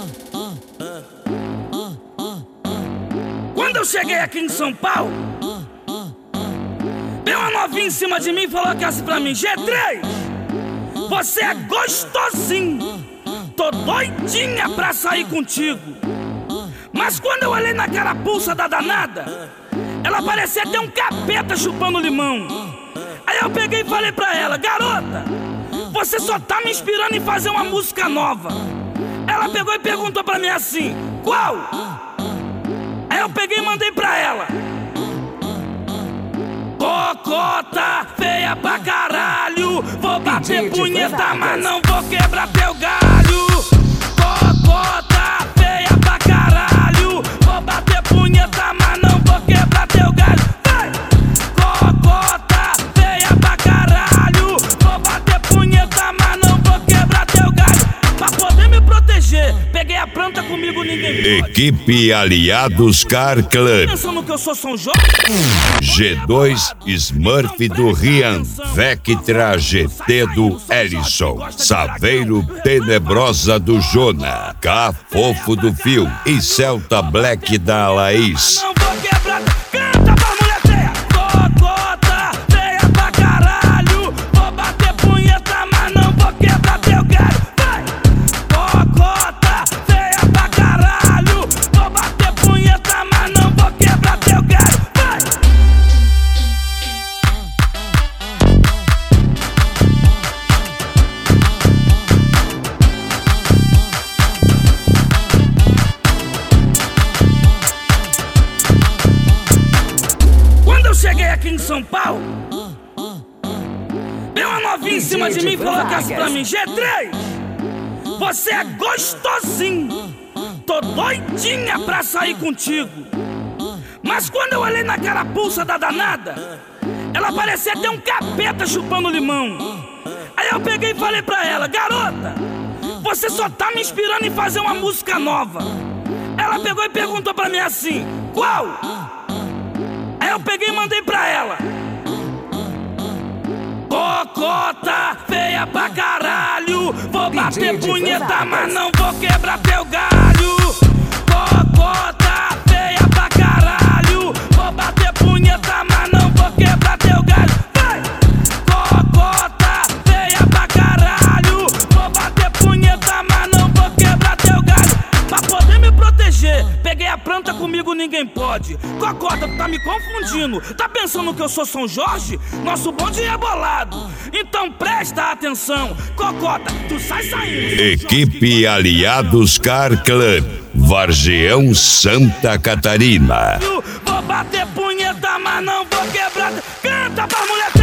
Quando eu cheguei aqui em São Paulo, veio uma novinha em cima de mim e falou que assim pra mim: G3, você é gostosinho, tô doidinha pra sair contigo. Mas quando eu olhei na carapuça da danada, ela parecia até um capeta chupando limão. Aí eu peguei e falei pra ela: garota, você só tá me inspirando em fazer uma música nova. Ela pegou e perguntou pra mim assim: qual? Aí eu peguei e mandei pra ela: cocota feia pra caralho, vou bater punheta, mas não vou quebrar teu galho. Cocota feia pra caralho, vou bater punheta, mas não vou quebrar teu galho. Vai! Cocota feia pra caralho, vou bater punheta, mas não vou quebrar teu galho. Pra poder me proteger, peguei a planta comigo, ninguém pode. Equipe Aliados Car Club. Pensando que eu sou São Jorge? G2 Smurf do Rian, Vectra GT do Ellison, Saveiro Tenebrosa do Jona, Cafofo do Fio e Celta Black da Laís. Não vou quebrar, canta pra mulher feia. Cocota feia pra caralho, vou bater punheta, mas não vou quebrar teu galho. Vai! Cocota feia pra caralho, vou bater punheta, mas não vou quebrar teu galho. Vai! Quando eu cheguei aqui em São Paulo, veio uma novinha em cima de mim e falou que assim pra mim: G3, você é gostosinho, tô doidinha pra sair contigo. Mas quando eu olhei na carapuça da danada, ela parecia até um capeta chupando limão. Aí eu peguei e falei pra ela: garota, você só tá me inspirando em fazer uma música nova. Ela pegou e perguntou pra mim assim: qual? Aí eu peguei e mandei pra ela: cocota feia pra caralho, vou bater punheta, mas não vou quebrar teu galho. Cocota feia pra caralho, vou bater punheta, mas não vou quebrar teu galho. Vai! Cocota feia pra caralho, vou bater punheta, mas não vou quebrar teu galho. Pra poder me proteger, peguei a planta comigo, ninguém pode. Cocota, tu tá me confundindo. Tá pensando que eu sou São Jorge? Nosso bonde é bolado. Então presta atenção. Cocota, tu sai saindo. Equipe Aliados Car Club, Vargeão, Santa Catarina. Vou bater punheta, mas não vou quebrar. Canta pra mulher